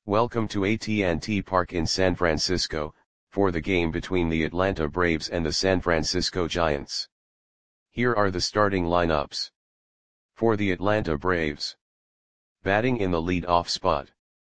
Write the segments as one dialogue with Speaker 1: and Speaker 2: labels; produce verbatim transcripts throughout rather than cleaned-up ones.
Speaker 1: Welcome to A T and T Park in San Francisco, for the game between the Atlanta Braves and the San Francisco Giants. Here are the starting lineups. For the Atlanta Braves. Batting in the lead-off spot.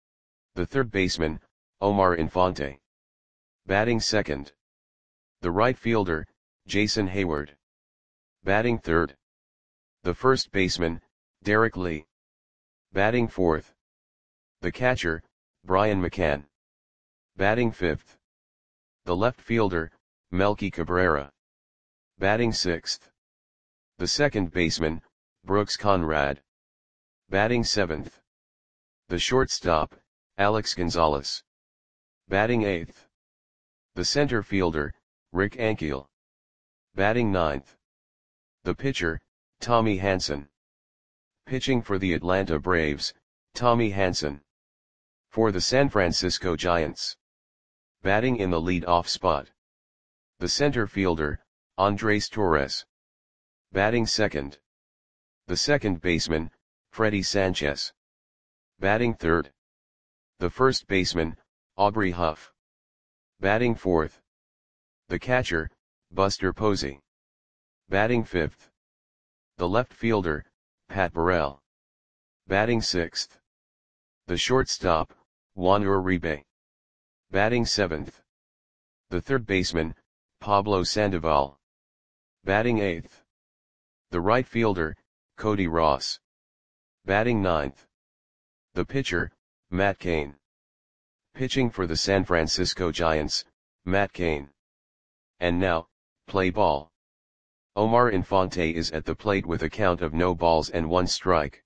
Speaker 1: The third baseman, Omar Infante. Batting second. The right fielder, Jason Heyward. Batting third. The first baseman, Derek Lee. Batting fourth. The catcher, Brian McCann. Batting fifth. The left fielder, Melky Cabrera. Batting sixth. The second baseman, Brooks Conrad. Batting seventh. The shortstop, Alex Gonzalez. Batting eighth. The center fielder, Rick Ankiel. Batting ninth. The pitcher, Tommy Hanson. Pitching for the Atlanta Braves, Tommy Hanson. For the San Francisco Giants. Batting in the lead-off spot. The center fielder, Andres Torres. Batting second. The second baseman, Freddie Sanchez. Batting third. The first baseman, Aubrey Huff. Batting fourth. The catcher, Buster Posey. Batting fifth. The left fielder, Pat Burrell. Batting sixth. The shortstop, Juan Uribe. Batting seventh. The third baseman, Pablo Sandoval. Batting eighth. The right fielder, Cody Ross. Batting ninth. The pitcher, Matt Cain. Pitching for the San Francisco Giants, Matt Cain. And now, play ball. Omar Infante is at the plate with a count of no balls and one strike.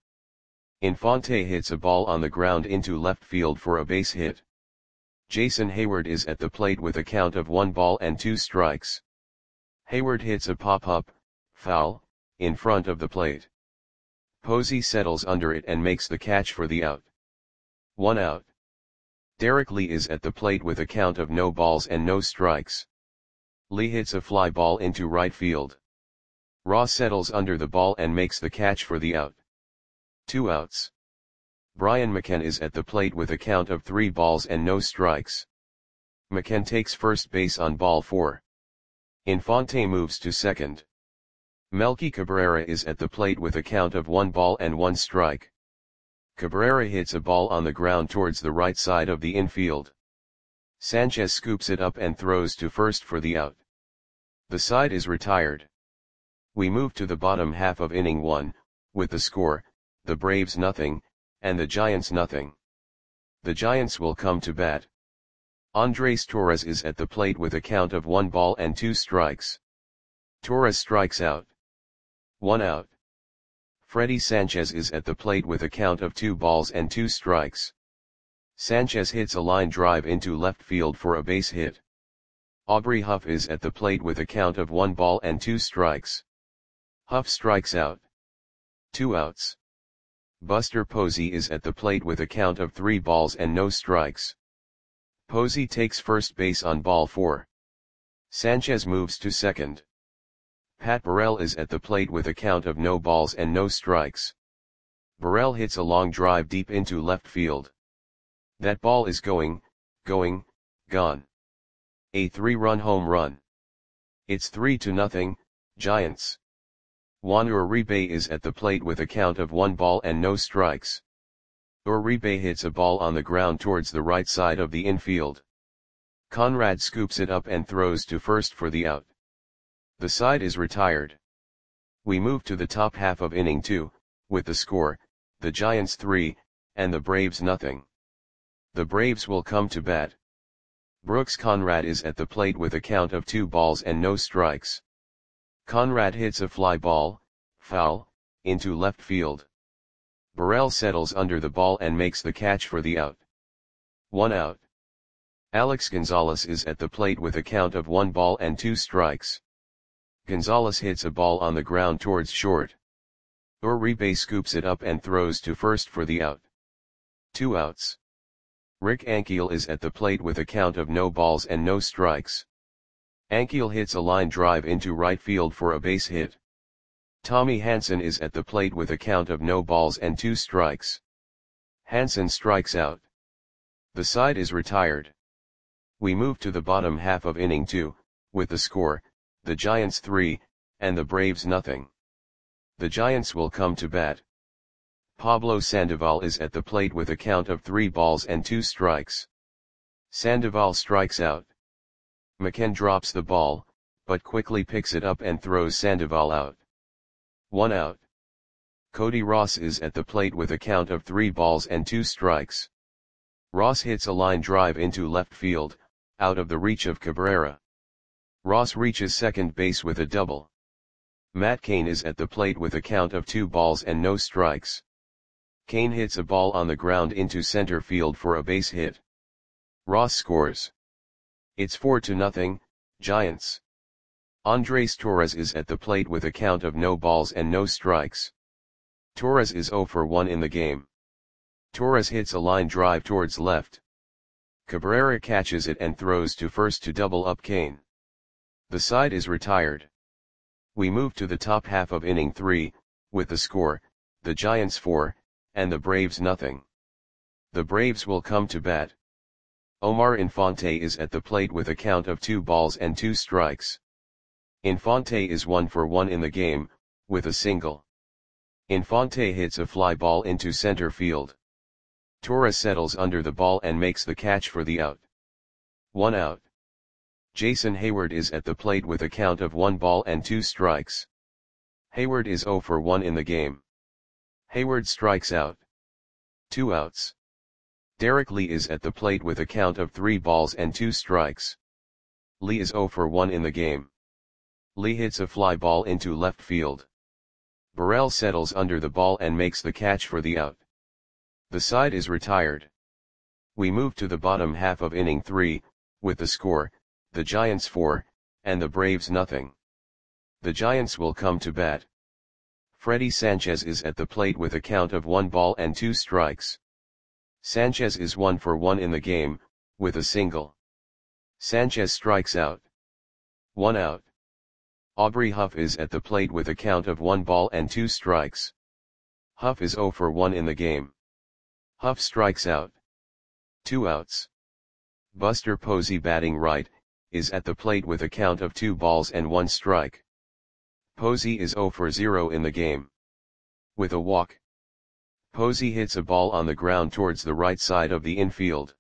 Speaker 1: Infante hits a ball on the ground into left field for a base hit. Jason Heyward is at the plate with a count of one ball and two strikes. Heyward hits a pop-up, foul, in front of the plate. Posey settles under it and makes the catch for the out. One out. Derek Lee is at the plate with a count of no balls and no strikes. Lee hits a fly ball into right field. Ross settles under the ball and makes the catch for the out. Two outs. Brian McCann is at the plate with a count of three balls and no strikes. McCann takes first base on ball four. Infante moves to second. Melky Cabrera is at the plate with a count of one ball and one strike. Cabrera hits a ball on the ground towards the right side of the infield. Sanchez scoops it up and throws to first for the out. The side is retired. We move to the bottom half of inning one, with the score, the Braves nothing, and the Giants nothing. The Giants will come to bat. Andres Torres is at the plate with a count of one ball and two strikes. Torres strikes out. One out. Freddie Sanchez is at the plate with a count of two balls and two strikes. Sanchez hits a line drive into left field for a base hit. Aubrey Huff is at the plate with a count of one ball and two strikes. Huff strikes out. Two outs. Buster Posey is at the plate with a count of three balls and no strikes. Posey takes first base on ball four. Sanchez moves to second. Pat Burrell is at the plate with a count of no balls and no strikes. Burrell hits a long drive deep into left field. That ball is going, going, gone. A three-run home run. It's three to nothing, Giants. Juan Uribe is at the plate with a count of one ball and no strikes. Uribe hits a ball on the ground towards the right side of the infield. Conrad scoops it up and throws to first for the out. The side is retired. We move to the top half of inning two, with the score, the Giants three, and the Braves nothing. The Braves will come to bat. Brooks Conrad is at the plate with a count of two balls and no strikes. Conrad hits a fly ball, foul, into left field. Burrell settles under the ball and makes the catch for the out. One out. Alex Gonzalez is at the plate with a count of one ball and two strikes. Gonzalez hits a ball on the ground towards short. Uribe scoops it up and throws to first for the out. Two outs. Rick Ankiel is at the plate with a count of no balls and no strikes. Ankiel hits a line drive into right field for a base hit. Tommy Hanson is at the plate with a count of no balls and two strikes. Hanson strikes out. The side is retired. We move to the bottom half of inning two, with the score, the Giants three, and the Braves nothing. The Giants will come to bat. Pablo Sandoval is at the plate with a count of three balls and two strikes. Sandoval strikes out. McCann drops the ball, but quickly picks it up and throws Sandoval out. One out. Cody Ross is at the plate with a count of three balls and two strikes. Ross hits a line drive into left field, out of the reach of Cabrera. Ross reaches second base with a double. Matt Cain is at the plate with a count of two balls and no strikes. Cain hits a ball on the ground into center field for a base hit. Ross scores. It's four to nothing, Giants. Andres Torres is at the plate with a count of no balls and no strikes. Torres is zero for one in the game. Torres hits a line drive towards left. Cabrera catches it and throws to first to double up Cain. The side is retired. We move to the top half of inning three, with the score, the Giants four, and the Braves nothing. The Braves will come to bat. Omar Infante is at the plate with a count of two balls and two strikes. Infante is one for one in the game, with a single. Infante hits a fly ball into center field. Torres settles under the ball and makes the catch for the out. One out. Jason Hayward is at the plate with a count of one ball and two strikes. Hayward is zero for one in the game. Hayward strikes out. Two outs. Derek Lee is at the plate with a count of three balls and two strikes. Lee is zero for one in the game. Lee hits a fly ball into left field. Burrell settles under the ball and makes the catch for the out. The side is retired. We move to the bottom half of inning three, with the score, the Giants four, and the Braves nothing. The Giants will come to bat. Freddie Sanchez is at the plate with a count of one ball and two strikes. Sanchez is one for one in the game, with a single. Sanchez strikes out. One out. Aubrey Huff is at the plate with a count of one ball and two strikes. Huff is zero for one in the game. Huff strikes out. Two outs. Buster Posey, batting right, is at the plate with a count of two balls and one strike. Posey is zero for zero in the game. With a walk. Posey hits a ball on the ground towards the right side of the infield.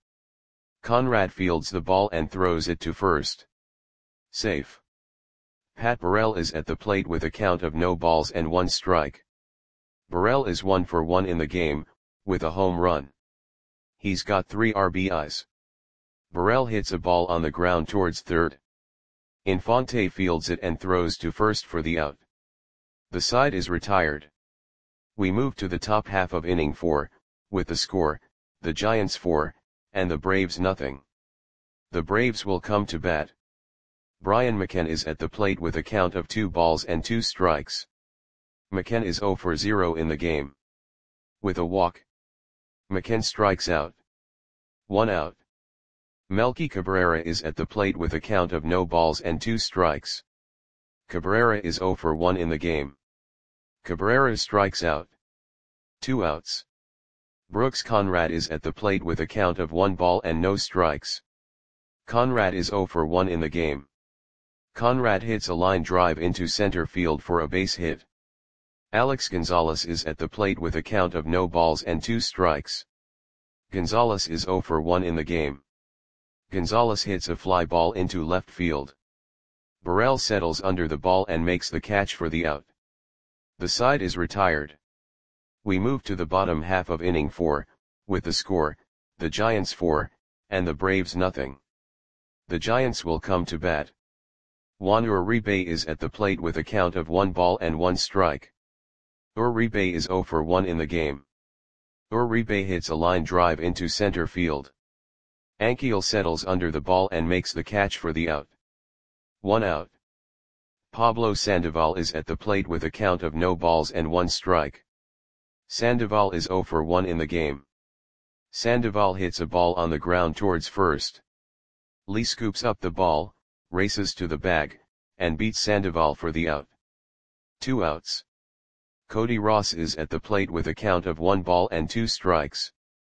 Speaker 1: Conrad fields the ball and throws it to first. Safe. Pat Burrell is at the plate with a count of no balls and one strike. Burrell is one for one in the game, with a home run. He's got three R B Is. Burrell hits a ball on the ground towards third. Infante fields it and throws to first for the out. The side is retired. We move to the top half of inning four, with the score, the Giants four, and the Braves nothing. The Braves will come to bat. Brian McCann is at the plate with a count of two balls and two strikes. McCann is zero for zero in the game. With a walk. McCann strikes out. One out. Melky Cabrera is at the plate with a count of no balls and two strikes. Cabrera is zero for one in the game. Cabrera strikes out. Two outs. Brooks Conrad is at the plate with a count of one ball and no strikes. Conrad is zero for one in the game. Conrad hits a line drive into center field for a base hit. Alex Gonzalez is at the plate with a count of no balls and two strikes. Gonzalez is zero for one in the game. Gonzalez hits a fly ball into left field. Burrell settles under the ball and makes the catch for the out. The side is retired. We move to the bottom half of inning four, with the score, the Giants four, and the Braves nothing. The Giants will come to bat. Juan Uribe is at the plate with a count of one ball and one strike. Uribe is zero for one in the game. Uribe hits a line drive into center field. Ankiel settles under the ball and makes the catch for the out. One out. Pablo Sandoval is at the plate with a count of no balls and one strike. Sandoval is zero for one in the game. Sandoval hits a ball on the ground towards first. Lee scoops up the ball, races to the bag, and beats Sandoval for the out. Two outs. Cody Ross is at the plate with a count of one ball and two strikes.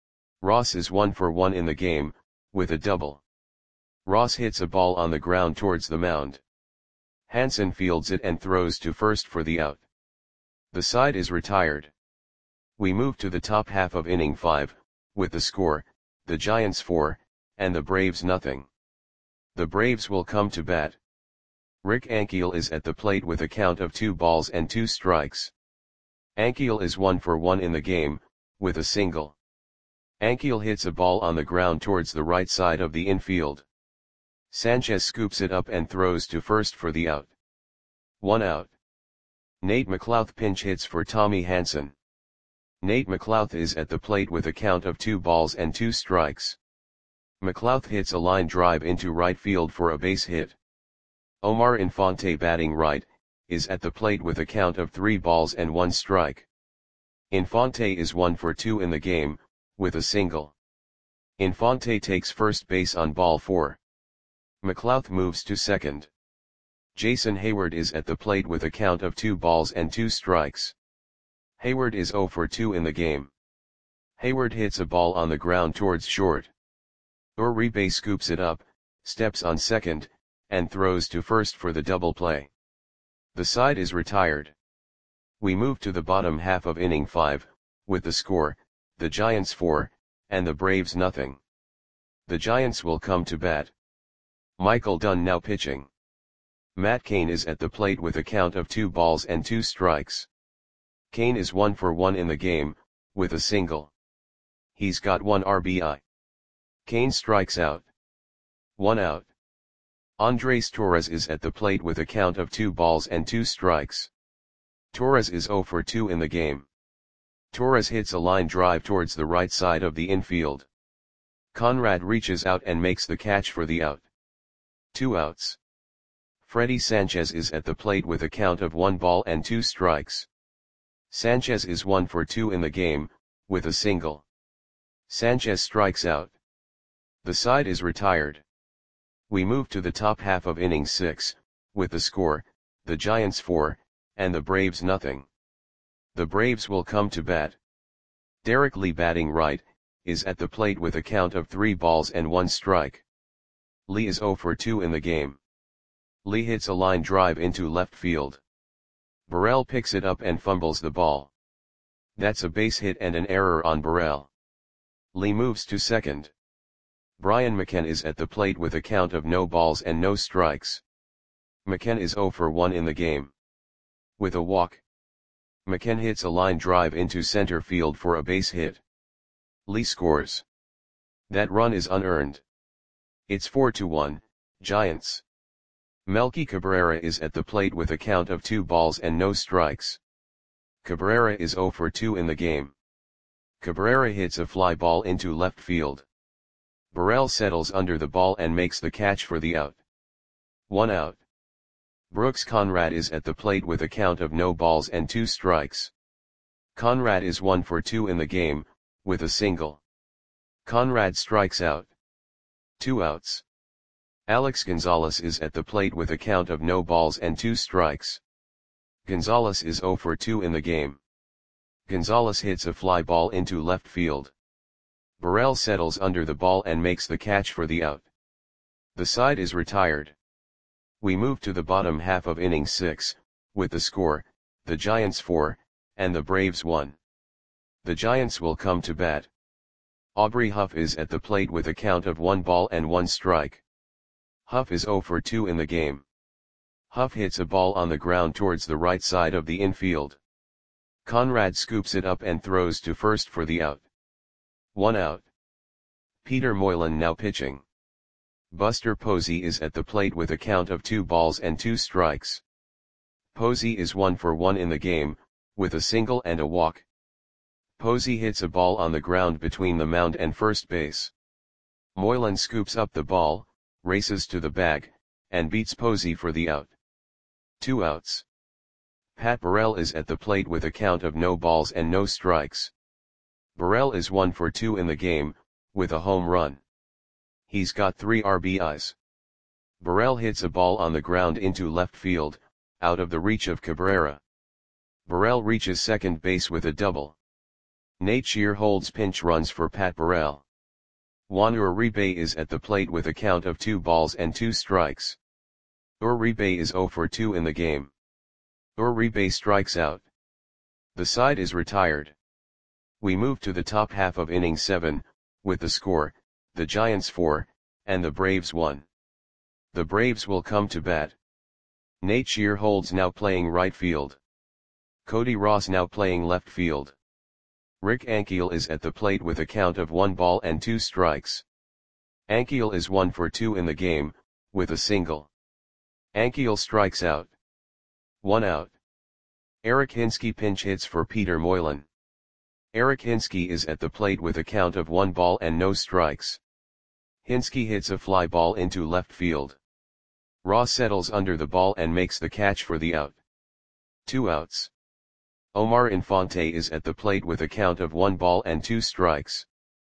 Speaker 1: Ross is one for one in the game, with a double. Ross hits a ball on the ground towards the mound. Hansen fields it and throws to first for the out. The side is retired. We move to the top half of inning five, with the score, the Giants four, and the Braves nothing. The Braves will come to bat. Rick Ankiel is at the plate with a count of two balls and two strikes. Ankiel is one for one in the game, with a single. Ankiel hits a ball on the ground towards the right side of the infield. Sanchez scoops it up and throws to first for the out. One out. Nate McLouth pinch hits for Tommy Hansen. Nate McLouth is at the plate with a count of two balls and two strikes. McLouth hits a line drive into right field for a base hit. Omar Infante, batting right, is at the plate with a count of three balls and one strike. Infante is one for two in the game, with a single. Infante takes first base on ball four. McLouth moves to second. Jason Hayward is at the plate with a count of two balls and two strikes. Hayward is zero for two in the game. Hayward hits a ball on the ground towards short. Uribe scoops it up, steps on second, and throws to first for the double play. The side is retired. We move to the bottom half of inning five, with the score, the Giants four, and the Braves nothing. The Giants will come to bat. Michael Dunn now pitching. Matt Cain is at the plate with a count of two balls and two strikes. Cain is one for one in the game, with a single. He's got one R B I. Cain strikes out. One out. Andres Torres is at the plate with a count of two balls and two strikes. Torres is zero for two in the game. Torres hits a line drive towards the right side of the infield. Conrad reaches out and makes the catch for the out. Two outs. Freddy Sanchez is at the plate with a count of one ball and two strikes. Sanchez is one for two in the game, with a single. Sanchez strikes out. The side is retired. We move to the top half of inning six, with the score, the Giants four, and the Braves nothing. The Braves will come to bat. Derek Lee, batting right, is at the plate with a count of three balls and one strike. Lee is zero for two in the game. Lee hits a line drive into left field. Burrell picks it up and fumbles the ball. That's a base hit and an error on Burrell. Lee moves to second. Brian McCann is at the plate with a count of no balls and no strikes. McCann is zero for one in the game. With a walk. McCann hits a line drive into center field for a base hit. Lee scores. That run is unearned. It's four to one, Giants. Melky Cabrera is at the plate with a count of two balls and no strikes. Cabrera is zero for two in the game. Cabrera hits a fly ball into left field. Burrell settles under the ball and makes the catch for the out. One out. Brooks Conrad is at the plate with a count of no balls and two strikes. Conrad is one for two in the game, with a single. Conrad strikes out. Two outs. Alex Gonzalez is at the plate with a count of no balls and two strikes. Gonzalez is zero for two in the game. Gonzalez hits a fly ball into left field. Burrell settles under the ball and makes the catch for the out. The side is retired. We move to the bottom half of inning six, with the score, the Giants four, and the Braves one. The Giants will come to bat. Aubrey Huff is at the plate with a count of one ball and one strike. Huff is zero for two in the game. Huff hits a ball on the ground towards the right side of the infield. Conrad scoops it up and throws to first for the out. One out. Peter Moylan now pitching. Buster Posey is at the plate with a count of two balls and two strikes. Posey is one for one in the game, with a single and a walk. Posey hits a ball on the ground between the mound and first base. Moylan scoops up the ball, races to the bag, and beats Posey for the out. Two outs. Pat Burrell is at the plate with a count of no balls and no strikes. Burrell is one for two in the game, with a home run. He's got three R B Is. Burrell hits a ball on the ground into left field, out of the reach of Cabrera. Burrell reaches second base with a double. Nate Shear holds pinch runs for Pat Burrell. Juan Uribe is at the plate with a count of two balls and two strikes. Uribe is zero for two in the game. Uribe strikes out. The side is retired. We move to the top half of inning seven, with the score, the Giants four, and the Braves one. The Braves will come to bat. Nate Shear holds now playing right field. Cody Ross now playing left field. Rick Ankiel is at the plate with a count of one ball and two strikes. Ankiel is one for two in the game, with a single. Ankiel strikes out. One out. Eric Hinske pinch hits for Peter Moylan. Eric Hinske is at the plate with a count of one ball and no strikes. Hinske hits a fly ball into left field. Ross settles under the ball and makes the catch for the out. Two outs. Omar Infante is at the plate with a count of one ball and two strikes.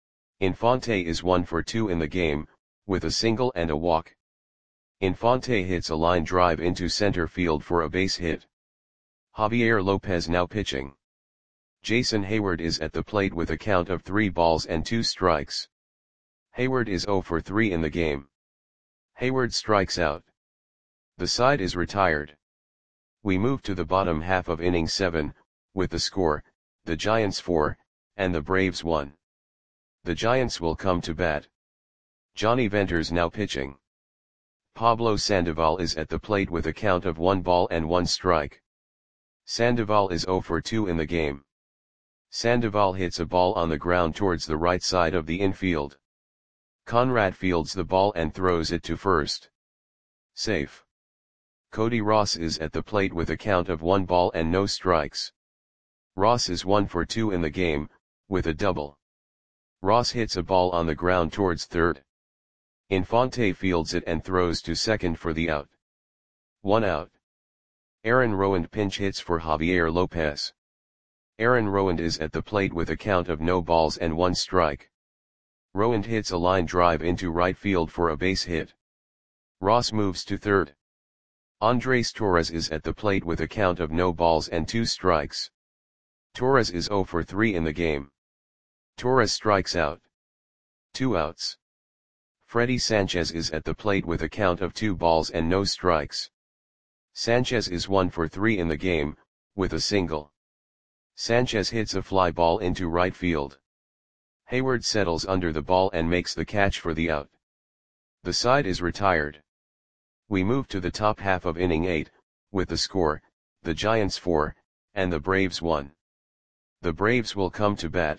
Speaker 1: Infante is one for two in the game, with a single and a walk. Infante hits a line drive into center field for a base hit. Javier Lopez now pitching. Jason Hayward is at the plate with a count of three balls and two strikes. Hayward is zero for three in the game. Hayward strikes out. The side is retired. We move to the bottom half of inning seven, with the score, the Giants four, and the Braves one. The Giants will come to bat. Johnny Venters now pitching. Pablo Sandoval is at the plate with a count of one ball and one strike. Sandoval is zero for two in the game. Sandoval hits a ball on the ground towards the right side of the infield. Conrad fields the ball and throws it to first. Safe. Cody Ross is at the plate with a count of one ball and no strikes. Ross is one for two in the game, with a double. Ross hits a ball on the ground towards third. Infante fields it and throws to second for the out. One out. Aaron Rowand pinch hits for Javier Lopez. Aaron Rowand is at the plate with a count of no balls and one strike. Rowand hits a line drive into right field for a base hit. Ross moves to third. Andres Torres is at the plate with a count of no balls and two strikes. Torres is zero for three in the game. Torres strikes out. Two outs. Freddy Sanchez is at the plate with a count of two balls and no strikes. Sanchez is one for three in the game, with a single. Sanchez hits a fly ball into right field. Hayward settles under the ball and makes the catch for the out. The side is retired. We move to the top half of inning eight, with the score, the Giants four, and the Braves one. The Braves will come to bat.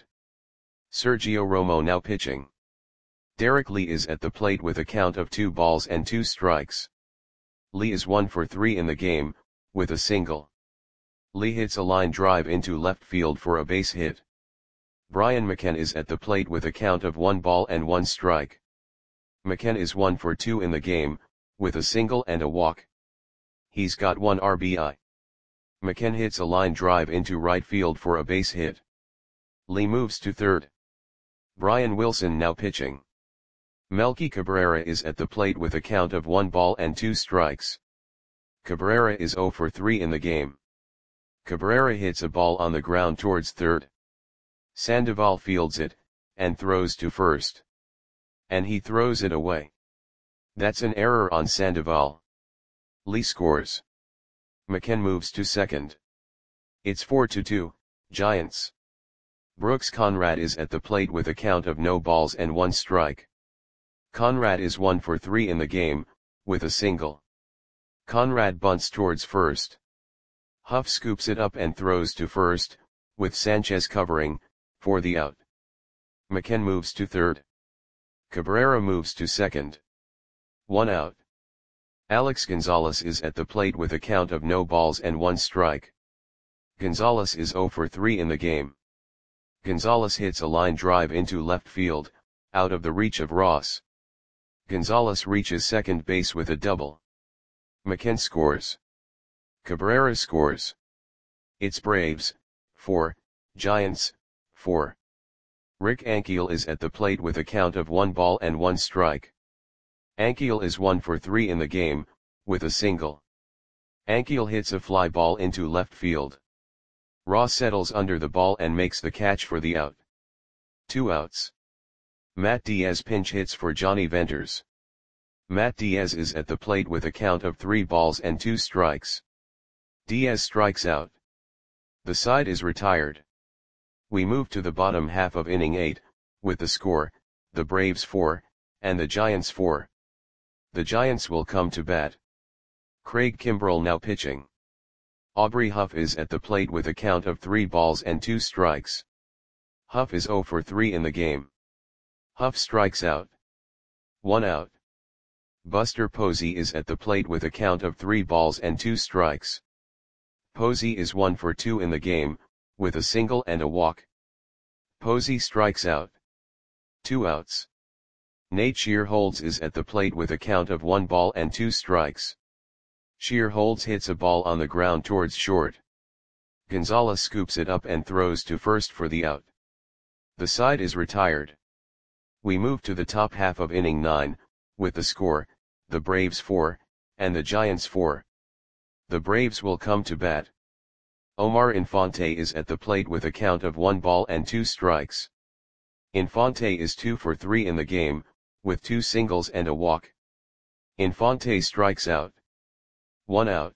Speaker 1: Sergio Romo now pitching. Derek Lee is at the plate with a count of two balls and two strikes. Lee is one for three in the game, with a single. Lee hits a line drive into left field for a base hit. Brian McCann is at the plate with a count of one ball and one strike. McCann is one for two in the game, with a single and a walk. He's got one R B I. McCann hits a line drive into right field for a base hit. Lee moves to third. Brian Wilson now pitching. Melky Cabrera is at the plate with a count of one ball and two strikes. Cabrera is zero for three in the game. Cabrera hits a ball on the ground towards third. Sandoval fields it, and throws to first. And he throws it away. That's an error on Sandoval. Lee scores. McCann moves to second. It's four to two, Giants. Brooks Conrad is at the plate with a count of no balls and one strike. Conrad is one for three in the game, with a single. Conrad bunts towards first. Huff scoops it up and throws to first, with Sanchez covering, for the out. McCann moves to third. Cabrera moves to second. One out. Alex Gonzalez is at the plate with a count of no balls and one strike. Gonzalez is zero for three in the game. Gonzalez hits a line drive into left field, out of the reach of Ross. Gonzalez reaches second base with a double. McCann scores. Cabrera scores. It's Braves, four, Giants, four. Rick Ankiel is at the plate with a count of one ball and one strike. Ankiel is one for three in the game, with a single. Ankiel hits a fly ball into left field. Ross settles under the ball and makes the catch for the out. Two outs. Matt Diaz pinch hits for Johnny Venters. Matt Diaz is at the plate with a count of three balls and two strikes. Diaz strikes out. The side is retired. We move to the bottom half of inning eight, with the score, the Braves four, and the Giants four. The Giants will come to bat. Craig Kimbrell now pitching. Aubrey Huff is at the plate with a count of three balls and two strikes. Huff is oh for three in the game. Huff strikes out. One out. Buster Posey is at the plate with a count of three balls and two strikes. Posey is one for two in the game, with a single and a walk. Posey strikes out. Two outs. Nate Shearholds is at the plate with a count of one ball and two strikes. Shearholds hits a ball on the ground towards short. Gonzalez scoops it up and throws to first for the out. The side is retired. We move to the top half of inning nine, with the score, the Braves four, and the Giants four. The Braves will come to bat. Omar Infante is at the plate with a count of one ball and two strikes. Infante is two for three in the game, with two singles and a walk. Infante strikes out. One out.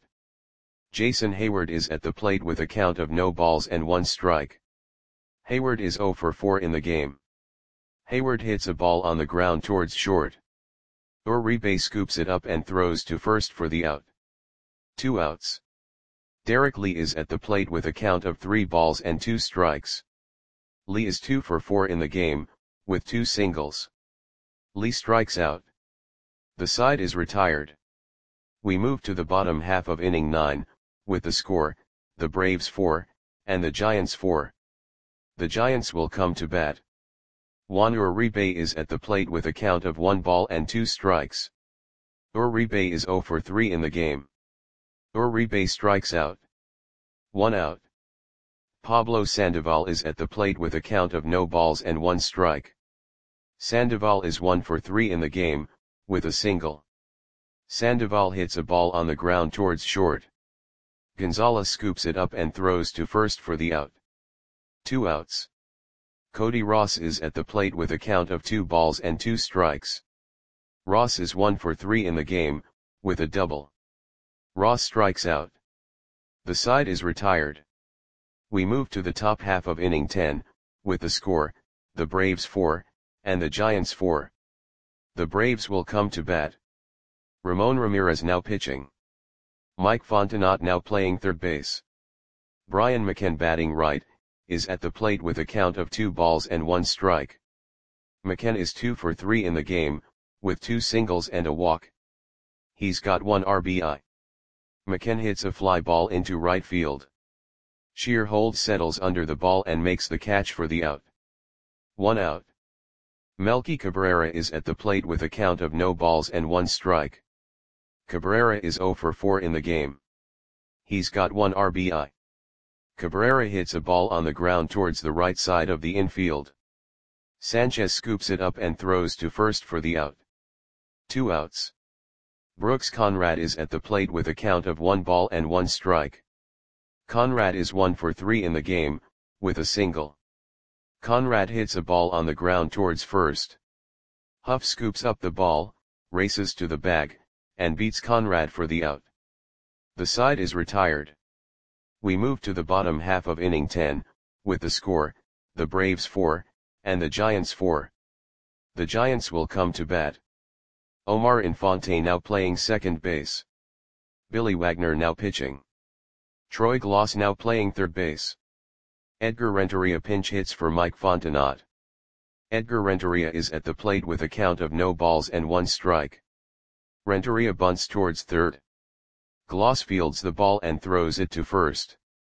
Speaker 1: Jason Hayward is at the plate with a count of no balls and one strike. Hayward is oh for four in the game. Hayward hits a ball on the ground towards short. Uribe scoops it up and throws to first for the out. Two outs. Derek Lee is at the plate with a count of three balls and two strikes. Lee is two for four in the game, with two singles. Lee strikes out. The side is retired. We move to the bottom half of inning nine, with the score, the Braves four, and the Giants four. The Giants will come to bat. Juan Uribe is at the plate with a count of one ball and two strikes. Uribe is oh for three in the game. Uribe strikes out. One out. Pablo Sandoval is at the plate with a count of no balls and one strike. Sandoval is one for three in the game, with a single. Sandoval hits a ball on the ground towards short. Gonzalez scoops it up and throws to first for the out. Two outs. Cody Ross is at the plate with a count of two balls and two strikes. Ross is one for three in the game, with a double. Ross strikes out. The side is retired. We move to the top half of inning ten, with the score, the Braves four, and the Giants four. The Braves will come to bat. Ramon Ramirez now pitching. Mike Fontenot now playing third base. Brian McCann batting right, is at the plate with a count of two balls and one strike. McCann is two for three in the game, with two singles and a walk. He's got one R B I. McCann hits a fly ball into right field. Shearholds settles under the ball and makes the catch for the out. One out. Melky Cabrera is at the plate with a count of no balls and one strike. Cabrera is oh for four in the game. He's got one R B I. Cabrera hits a ball on the ground towards the right side of the infield. Sanchez scoops it up and throws to first for the out. Two outs. Brooks Conrad is at the plate with a count of one ball and one strike. Conrad is one for three in the game, with a single. Conrad hits a ball on the ground towards first. Huff scoops up the ball, races to the bag, and beats Conrad for the out. The side is retired. We move to the bottom half of inning ten, with the score, the Braves four, and the Giants four. The Giants will come to bat. Omar Infante now playing second base. Billy Wagner now pitching. Troy Gloss now playing third base. Edgar Renteria pinch hits for Mike Fontenot. Edgar Renteria is at the plate with a count of no balls and one strike. Renteria bunts towards third. Gloss fields the ball and throws it to first.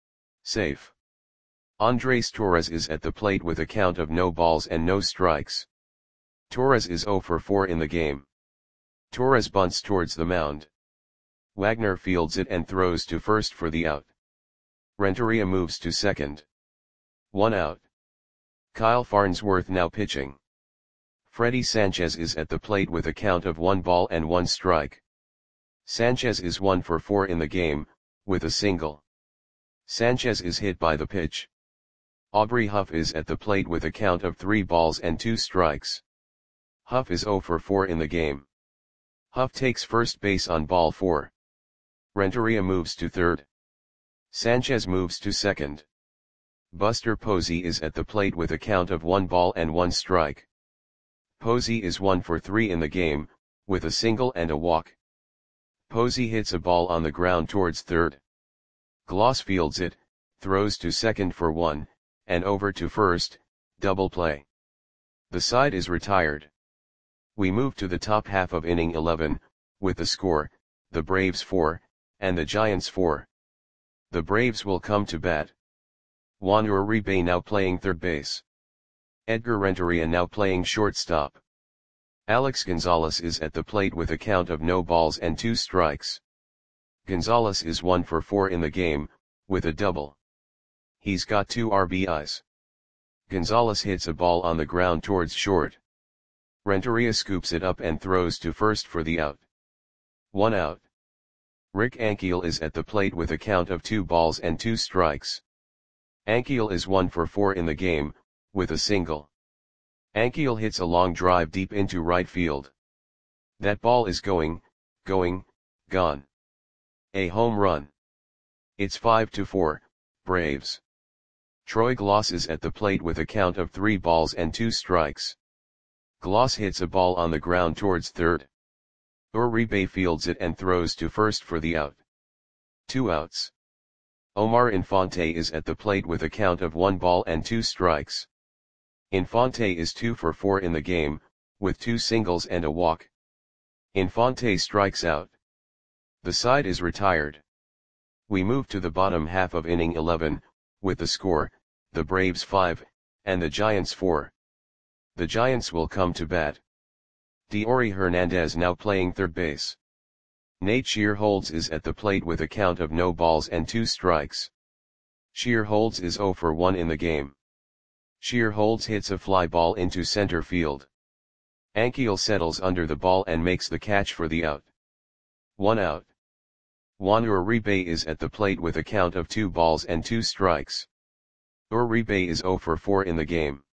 Speaker 1: Safe. Andres Torres is at the plate with a count of no balls and no strikes. Torres is oh for four in the game. Torres bunts towards the mound. Wagner fields it and throws to first for the out. Renteria moves to second. One out. Kyle Farnsworth now pitching. Freddie Sanchez is at the plate with a count of one ball and one strike. Sanchez is one for four in the game, with a single. Sanchez is hit by the pitch. Aubrey Huff is at the plate with a count of three balls and two strikes. Huff is zero for four in the game. Huff takes first base on ball four. Renteria moves to third. Sanchez moves to second. Buster Posey is at the plate with a count of one ball and one strike. Posey is one for three in the game, with a single and a walk. Posey hits a ball on the ground towards third. Gloss fields it, throws to second for one, and over to first, double play. The side is retired. We move to the top half of inning eleven, with the score, the Braves four, and the Giants four. The Braves will come to bat. Juan Uribe now playing third base. Edgar Renteria now playing shortstop. Alex Gonzalez is at the plate with a count of no balls and two strikes. Gonzalez is one for four in the game, with a double. He's got two R B Is. Gonzalez hits a ball on the ground towards short. Renteria scoops it up and throws to first for the out. One out. Rick Ankiel is at the plate with a count of two balls and two strikes. Ankiel is one for four in the game, with a single. Ankiel hits a long drive deep into right field. That ball is going, going, gone. A home run. It's five to four, Braves. Troy Gloss is at the plate with a count of three balls and two strikes. Gloss hits a ball on the ground towards third. Uribe fields it and throws to first for the out. Two outs. Omar Infante is at the plate with a count of one ball and two strikes. Infante is two for four in the game, with two singles and a walk. Infante strikes out. The side is retired. We move to the bottom half of inning eleven, with the score, the Braves five, and the Giants four. The Giants will come to bat. Deory Hernandez now playing third base. Nate Shearholtz is at the plate with a count of no balls and two strikes. Shearholtz is zero for one in the game. Shearholtz hits a fly ball into center field. Ankiel settles under the ball and makes the catch for the out. One out. Juan Uribe is at the plate with a count of two balls and two strikes. Uribe is zero for four in the game.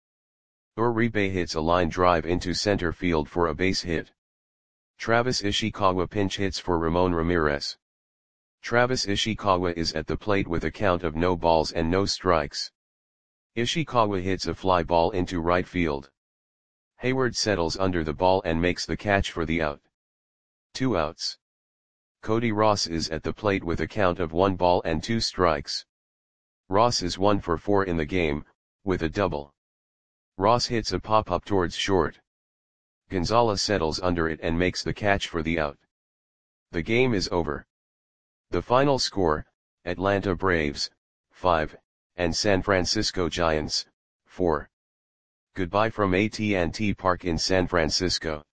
Speaker 1: Uribe hits a line drive into center field for a base hit. Travis Ishikawa pinch hits for Ramon Ramirez. Travis Ishikawa is at the plate with a count of no balls and no strikes. Ishikawa hits a fly ball into right field. Hayward settles under the ball and makes the catch for the out. Two outs. Cody Ross is at the plate with a count of one ball and two strikes. Ross is one for four in the game, with a double. Ross hits a pop-up towards short. Gonzalez settles under it and makes the catch for the out. The game is over. The final score, Atlanta Braves, five, and San Francisco Giants, four. Goodbye from A T and T Park in San Francisco.